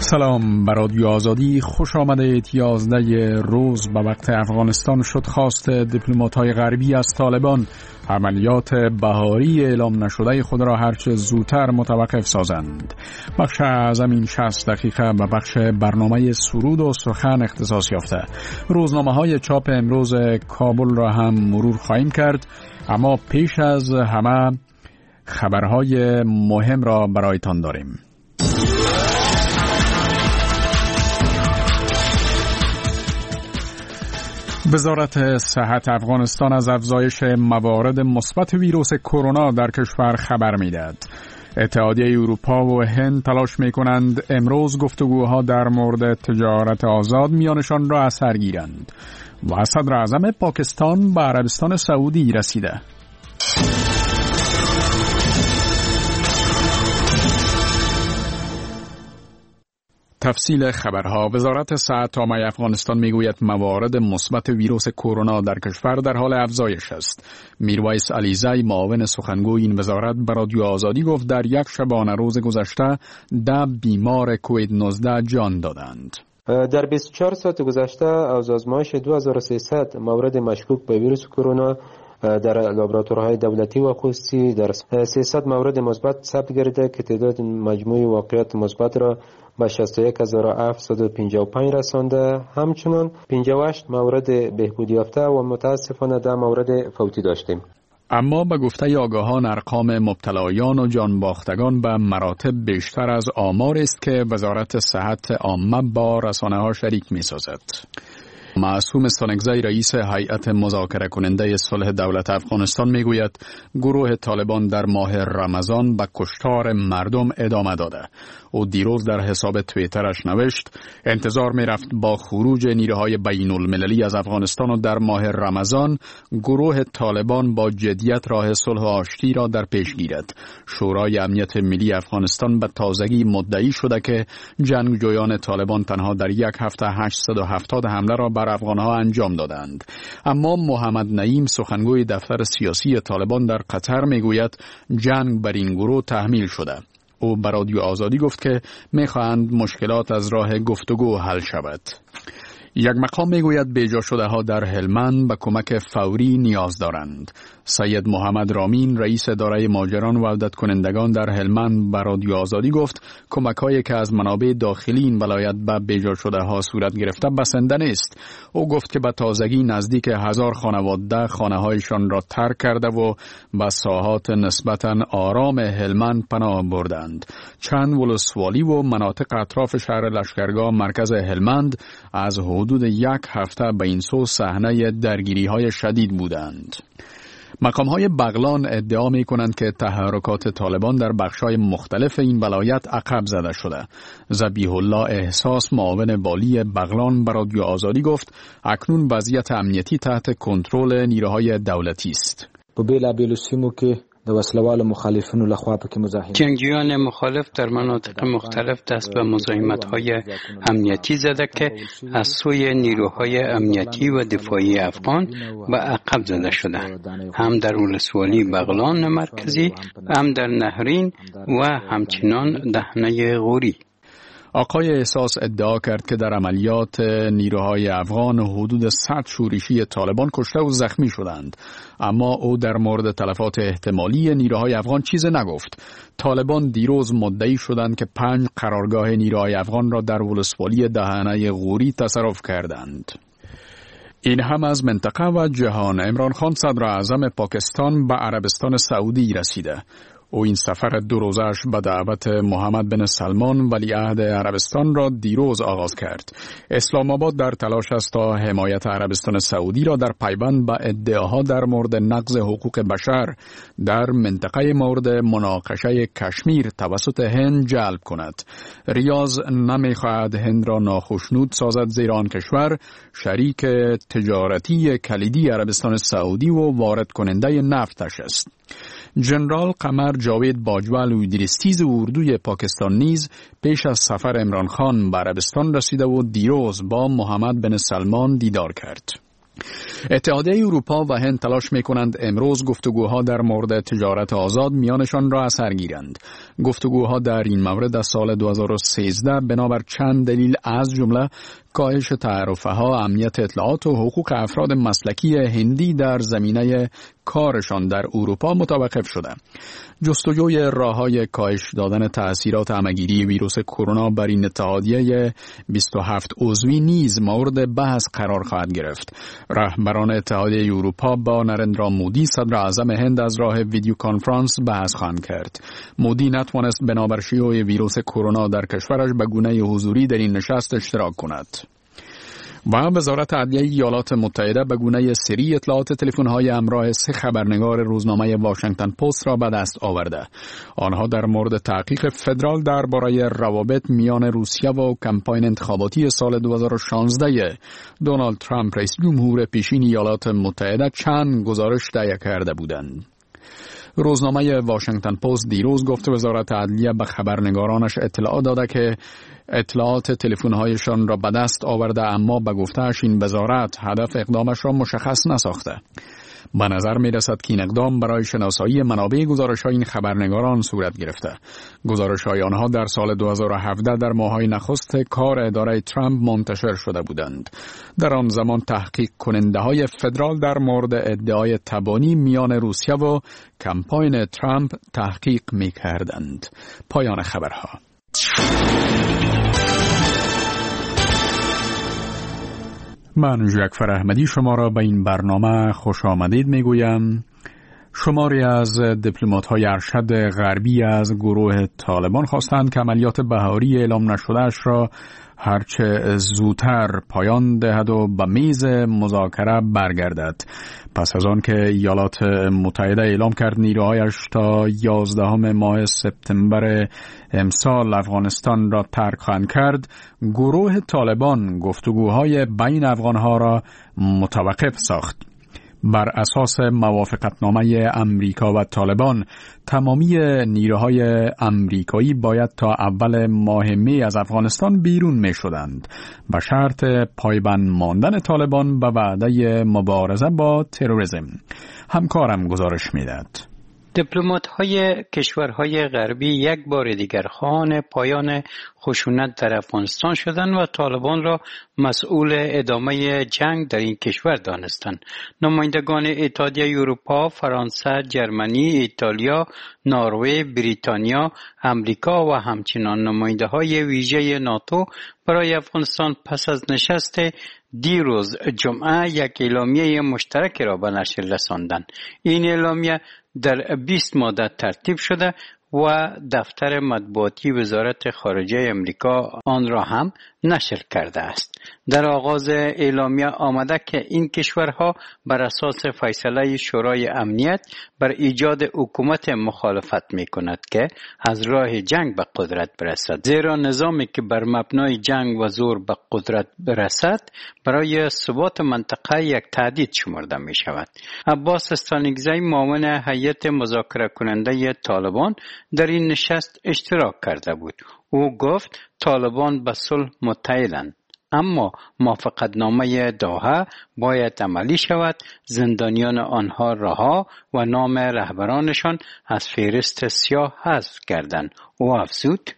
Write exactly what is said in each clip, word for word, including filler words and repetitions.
سلام، بر رادیو آزادی خوش آمدید. یازده روز به وقت افغانستان شد خواست دیپلمات‌های غربی از طالبان عملیات بهاری اعلام نشده خود را هرچه زودتر متوقف سازند. بخش از این شصت دقیقه به بخش برنامه سرود و سخن اختصاص یافته. روزنامه‌های چاپ امروز کابل را هم مرور خواهیم کرد، اما پیش از همه خبرهای مهم را برایتان داریم. وزارت صحت افغانستان از افزایش موارد مثبت ویروس کرونا در کشور خبر می‌دهد. اتحادیه اروپا و هند تلاش می‌کنند امروز گفتگوها در مورد تجارت آزاد میانشان را اثر گیرند. و صدر اعظم پاکستان به عربستان سعودی رسیده. تفصیل خبرها. وزارت صحت عامه افغانستان میگوید موارد مثبت ویروس کرونا در کشور در حال افزایش است. میرویس علیزی معاون سخنگوی این وزارت به رادیو آزادی گفت در یک شبانه روز گذشته ده بیمار کووید نوزده جان دادند. در بیست و چهار ساعت گذشته از آزمایش دو هزار و سیصد مورد مشکوک به ویروس کرونا در لابراتوارهای دولتی و خصوصی در سیصد مورد مثبت ثبت گردیده که تعداد مجموعی واقعیت مثبت را به شصت و یک هزار و هفتصد و پنجاه و پنج رسانده. همچنان پنجاه و هشت مورد بهبود یافته و متاسفانه ده مورد فوتی داشتیم. اما به گفته آگاهان ارقام مبتلایان و جانباختگان به مراتب بیشتر از آمار است که وزارت صحت عامه با رسانه‌ها شریک می‌سازد. معصوم سانگزی رئیس هیئت مذاکره کننده صلح دولت افغانستان میگوید گروه طالبان در ماه رمضان به کشتار مردم ادامه داده. او دیروز در حساب توییترش نوشت انتظار میرفت با خروج نیروهای بین المللی از افغانستان و در ماه رمضان گروه طالبان با جدیت راه صلح و آشتی را در پیش گیرد. شورای امنیت ملی افغانستان به تازگی مدعی شده که جنگجویان طالبان تنها در یک هفته هشتصد و هفتاد حمله را بر افغانها انجام دادند. اما محمد نعیم سخنگوی دفتر سیاسی طالبان در قطر میگوید جنگ بر این گروه تحمیل شده. او به رادیو آزادی گفت که میخواهند مشکلات از راه گفتگو حل شود. یک مقام میگوید بیجا شده ها در هلمند به کمک فوری نیاز دارند. سید محمد رامین رئیس اداره مهاجران و عودت کنندگان در هلمند به رادیو آزادی گفت کمک هایی که از منابع داخلی این ولایت به بیجا شده ها صورت گرفته بسنده نیست. او گفت که به تازگی نزدیک هزار خانواده خانه هایشان را ترک کرده و به ساحات نسبتاً آرام هلمند پناه بردند. چند ولسوالی و مناطق اطراف شهر لشکرگاه مرکز هلمند از حدود یک هفته به این سو صحنه درگیری های شدید بودند. مقام های بغلان ادعا می کنند که تحرکات طالبان در بخش های مختلف این ولایت عقب زده شده. ذبیح الله احساس معاون والی بغلان به رادیو آزادی گفت اکنون وضعیت امنیتی تحت کنترل نیروهای دولتی است. په بیلابیلو سیمو کې د وسلوالو مخالفینو لخوا پکې مزاحمت جنگجویان مخالف در مناطق مختلف دست به مزاحمت‌های امنیتی زده که از سوی نیروهای امنیتی و دفاعی افغان به عقب زده شده، هم در ولسوالی بغلان مرکزی، هم در نهرین و همچنان دهنه غوری. آقای احساس ادعا کرد که در عملیات نیروهای افغان حدود صد شورشی طالبان کشته و زخمی شدند، اما او در مورد تلفات احتمالی نیروهای افغان چیزی نگفت. طالبان دیروز مدعی شدند که پنج قرارگاه نیروهای افغان را در ولسوالی دهنه غوری تصرف کردند. این هم از منطقه و جهان. عمران خان صدر اعظم پاکستان به عربستان سعودی رسیده. او این سفر دو روزش به دعوت محمد بن سلمان ولیعهد عربستان را دیروز آغاز کرد. اسلام آباد در تلاش است تا حمایت عربستان سعودی را در پیوند به ادعاها در مورد نقض حقوق بشر در منطقه مورد مناقشه کشمیر توسط هند جلب کند. ریاض نمیخواهد هند را ناخشنود سازد زیرا آن کشور شریک تجارتی کلیدی عربستان سعودی و وارد کننده نفتش است. جنرال قمر جاوید باجوال و ادریستیز اردوی پاکستان نیز پیش از سفر عمران خان به عربستان رسیده و دیروز با محمد بن سلمان دیدار کرد. اتحادیه اروپا و هند تلاش می‌کنند امروز گفتگوها در مورد تجارت آزاد میانشان را اثر گیرند. گفتگوها در این مورد از سال دو هزار و سیزده بنابر چند دلیل از جمله کاهش تعرفه‌ها، امنیت اطلاعات و حقوق افراد مسلکی هندی در زمینه کارشان در اروپا متوقف شده. جستجوی راه‌های کاهش دادن تأثیرات همه‌گیری ویروس کرونا بر این اتحادیه بیست و هفت عضوی نیز مورد بحث قرار خواهد گرفت. رهبران اتحادیه اروپا با نرندرا مودی صدر اعظم هند از راه ویدیو کنفرانس بحث خواهند کرد. مودی نتوانست بنابر شیوع ویروس کرونا در کشورش به گونه حضوری در این نشست اشتراک کند. و وزارت عدلیه ایالات متحده به گونه سری اطلاعات تلفن‌های همراه سه خبرنگار روزنامه واشنگتن پست را به دست آورده. آنها در مورد تحقیق فدرال درباره روابط میان روسیه و کمپاین انتخاباتی سال دو هزار و شانزده دونالد ترامپ رئیس جمهور پیشین ایالات متحده چند گزارش تهیه کرده بودند. روزنامه واشنگتن پست دیروز گفت وزارت عدلیه به خبرنگارانش اطلاع داده که اطلاعات تلفن‌هایشان را به دست آورده، اما به گفته‌اش این وزارت هدف اقدامش را مشخص نساخته. به نظر می رسد که این اقدام برای شناسایی منابع گزارش‌های این خبرنگاران صورت گرفته. گزارش‌های آنها در سال دو هزار و هفده در ماه‌های نخست کار اداره ترامپ منتشر شده بودند. در آن زمان تحقیق کننده‌های فدرال در مورد ادعای تبانی میان روسیه و کمپاین ترامپ تحقیق می‌کردند. پایان خبرها. من جعفر احمدی شما را به این برنامه خوش آمدید می گویم. شماری از دیپلمات‌های ارشد غربی از گروه طالبان خواستند که عملیات بهاری اعلام نشده‌اش را هرچه زودتر پایان دهد و به میز مذاکره برگردد. پس از آن که ایالات متحده اعلام کرد نیروهایش تا یازدهم ماه سپتامبر امسال افغانستان را ترک خواهند کرد، گروه طالبان گفتگوهای بین افغانها را متوقف ساخت. بر اساس موافقتنامه امریکا و طالبان تمامی نیروهای امریکایی باید تا اول ماه می از افغانستان بیرون می شدند به شرط پایبند ماندن طالبان به وعده مبارزه با تروریسم. همکارم گزارش می دهد. دیپلمات‌های کشورهای غربی یک بار دیگر خواهان پایان خشونت در افغانستان شدند و طالبان را مسئول ادامه جنگ در این کشور دانستند. نمایندگان اتحادیه اروپا، فرانسه، جرمنی، ایتالیا، نروژ، بریتانیا، امریکا و همچنین نماینده‌های ویژه ناتو برای افغانستان پس از نشست دیروز جمعه یک اعلامیه مشترک را به نشر رساندند. این اعلامیه در بیست ماده ترتیب شده و دفتر مطبوعاتی وزارت خارجه امریکا آن را هم نشر کرده است. در آغاز اعلامیه آمده که این کشورها بر اساس فیصله شورای امنیت بر ایجاد حکومت مخالفت می کند که از راه جنگ به قدرت برسد، زیرا نظامی که بر مبنای جنگ و زور به قدرت برسد برای ثبات منطقه یک تهدید شمرده می شود. عباس استانکزی معاون هیئت مذاکره کننده طالبان در این نشست اشتراک کرده بود. او گفت طالبان به صلح متحدند، اما موافقتنامه دوحه باید عملی شود، زندانیان آنها رها و نام رهبرانشان از فهرست سیاه حذف گردند. او افزود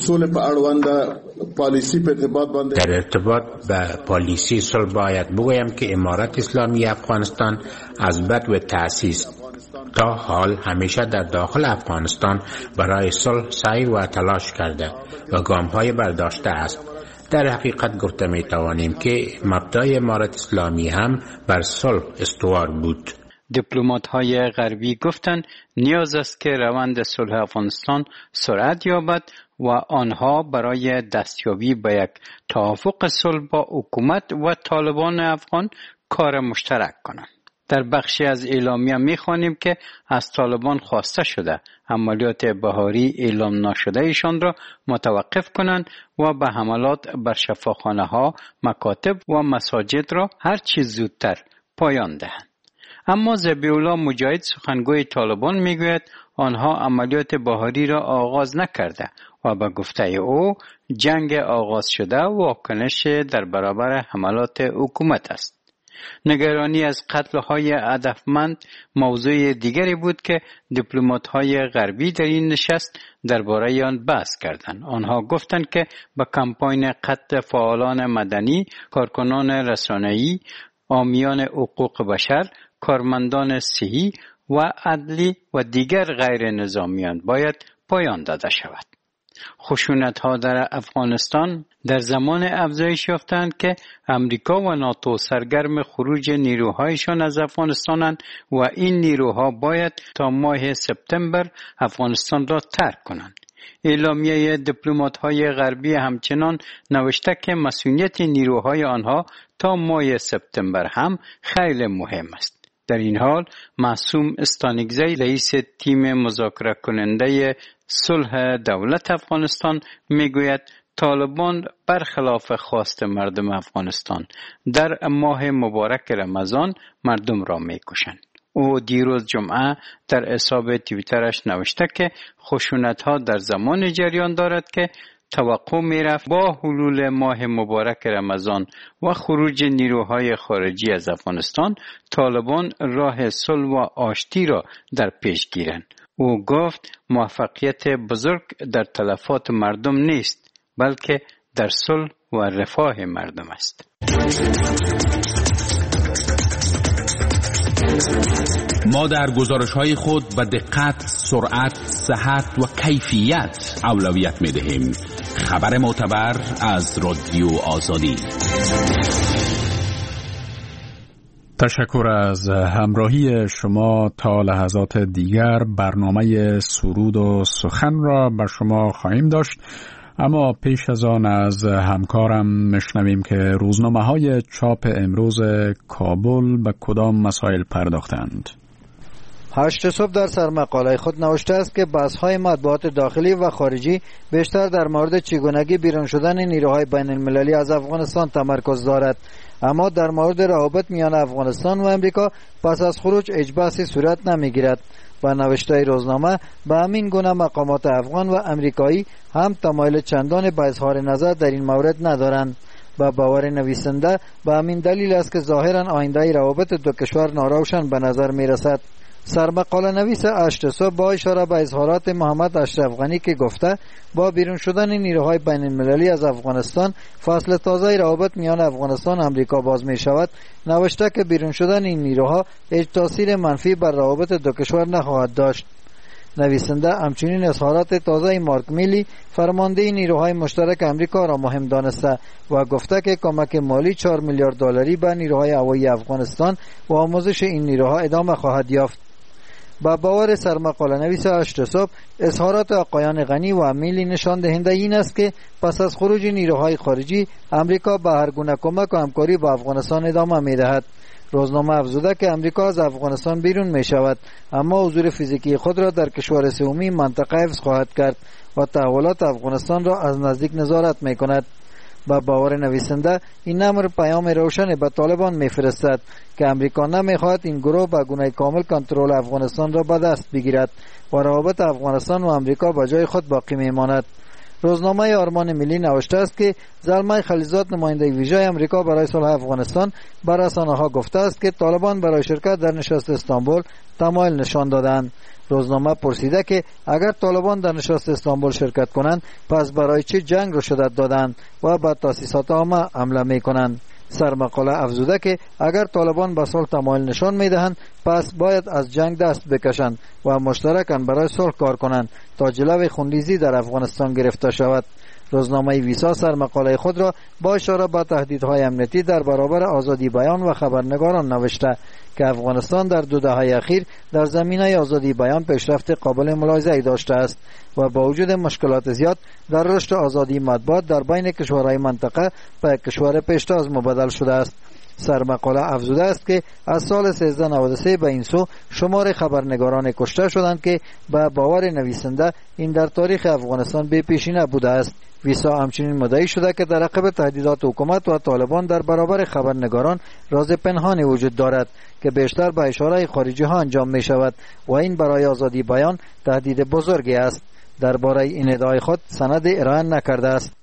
در ارتباط به پالیسی صلح باید بگویم که امارت اسلامی افغانستان از بدو تأسیس تا حال همیشه در داخل افغانستان برای صلح سعی و تلاش کرده و گام‌های برداشته است. در حقیقت گفته می توانیم که مبدأ امارت اسلامی هم بر صلح استوار بود. دیپلمات‌های غربی گفتند نیاز است که روند صلح افغانستان سرعت یابد و آنها برای دستیابی به یک توافق صلح با حکومت و طالبان افغان کار مشترک کنند. در بخشی از اعلامیه می‌خوانیم که از طالبان خواسته شده عملیات بهاری اعلام نشده ایشان را متوقف کنند و به حملات بر شفاخانه‌ها، مکاتب و مساجد را هر چه زودتر پایان دهند. اما ذبیح الله مجاهد سخنگوی طالبان میگوید آنها عملیات بهاری را آغاز نکرده و به گفته او جنگ آغاز شده واکنش در برابر حملات حکومت است. نگرانی از قتل‌های هدفمند موضوع دیگری بود که دیپلمات‌های غربی در این نشست درباره آن بحث کردند. آنها گفتند که با کمپاین قتل فعالان مدنی، کارکنان رسانه‌ای، حامیان حقوق بشر، کارمندان صحی و عدلی و دیگر غیر نظامیان باید پایان داده شود. خشونت‌ها در افغانستان در زمان افزایش یافتند که امریکا و ناتو سرگرم خروج نیروهایشان از افغانستانند و این نیروها باید تا ماه سپتامبر افغانستان را ترک کنند. اعلامیه دیپلمات‌های غربی همچنان نوشته که مسئولیت نیروهای آنها تا ماه سپتامبر هم خیلی مهم است. در این حال معصوم استانگزی رئیس تیم مذاکره کننده صلح دولت افغانستان میگوید طالبان برخلاف خواست مردم افغانستان در ماه مبارک رمضان مردم را میکشند. او دیروز جمعه در حساب توییترش نوشته که خشونت‌ها در زمان جریان دارد که توقع میرفت با حلول ماه مبارک رمضان و خروج نیروهای خارجی از افغانستان طالبان راه صلح و آشتی را در پیش گیرند. او گفت موفقیت بزرگ در تلفات مردم نیست بلکه در صلح و رفاه مردم است. ما در گزارش‌های خود به دقت، سرعت، صحت و کیفیت اولویت می‌دهیم. خبر معتبر از رادیو آزادی. تشکر از همراهی شما. تا لحظات دیگر برنامه سرود و سخن را به شما خواهیم داشت، اما پیش از آن از همکارم میشنویم که روزنامه‌های چاپ امروز کابل به کدام مسائل پرداختند. هشت صبح در سرمقاله خود نوشته است که بحث‌های مطبوعات داخلی و خارجی بیشتر در مورد چگونگی بیرون شدن نیروهای بین المللی از افغانستان تمرکز دارد، اما در مورد روابط میان افغانستان و امریکا پس از خروج هیچ بحثی صورت نمیگیرد. و نوشته روزنامه به همین گونه مقامات افغان و امریکایی هم تمایل چندان به اظهار نظر در این مورد ندارند. با باور نویسنده به همین دلیل است که ظاهرا آینده روابط دو کشور ناروشن به نظر می رسد. سرمقاله نویس هشت صبح با اشاره به اظهارات محمد اشرف غنی که گفته با بیرون شدن نیروهای بین المللی از افغانستان فصل تازه روابط میان افغانستان و امریکا باز می شود، نوشته که بیرون شدن این نیروها هیچ تاثیر منفی بر روابط دو کشور نخواهد داشت. نویسنده همچنین اظهارات تازه مارک میلی فرمانده نیروهای مشترک امریکا را مهم دانسته و گفته که کمک مالی چهار میلیارد دلاری به نیروهای هوایی افغانستان و آموزش این نیروها ادامه خواهد یافت. با باور سرمقاله نویس هشت صبح اظهارات آقایان غنی و میلی نشان دهنده این است که پس از خروج نیروهای خارجی امریکا به هر گونه کمک و همکاری با افغانستان ادامه می‌دهد. روزنامه افزوده که امریکا از افغانستان بیرون می شود، اما حضور فیزیکی خود را در کشور سومی منطقه حفظ خواهد کرد و تحولات افغانستان را از نزدیک نظارت می کند. با باور نویسنده این امر پیام روشن به طالبان می فرستد که امریکا نمی خواهد این گروه به گونه کامل کنترل افغانستان را به دست بگیرد و روابط افغانستان و امریکا به جای خود باقی می ماند. روزنامه آرمان ملی نوشته است که زلمه خلیزاد نماینده ویژه امریکا برای صلح افغانستان به رسانه‌ها گفته است که طالبان برای شرکت در نشست استانبول تمایل نشان دادند. روزنامه پرسیده که اگر طالبان در نشست استانبول شرکت کنند پس برای چه جنگ را شدت دادند و به تاسیسات عامه حمله می‌کنند. سرمقاله افزوده که اگر طالبان به صلح تمایل نشان می‌دهند پس باید از جنگ دست بکشند و مشترکاً برای صلح کار کنند تا جلوی خونریزی در افغانستان گرفته شود. روزنامه ویسا سرمقاله خود را با اشاره به تهدیدهای امنیتی در برابر آزادی بیان و خبرنگاران نوشته که افغانستان در دو دهه اخیر در زمینه آزادی بیان پیشرفت قابل ملاحظه‌ای داشته است و با وجود مشکلات زیاد در رشد آزادی مطبوعات در بین کشورهای منطقه به کشور پیشتاز مبدل شده است. سرمقاله افزوده است که از سال سیزده نود و سه به این سو شمار خبرنگاران کشته شدند که به باور نویسنده این در تاریخ افغانستان بی پیشینه بوده است. ویسا همچنین مدعی شده که در عقب تهدیدات حکومت و طالبان در برابر خبرنگاران راز پنهانی وجود دارد که بیشتر به اشاره خارجی ها انجام می شود و این برای آزادی بیان تهدید بزرگی است. درباره این ادعای خود سند ارائه نکرده است.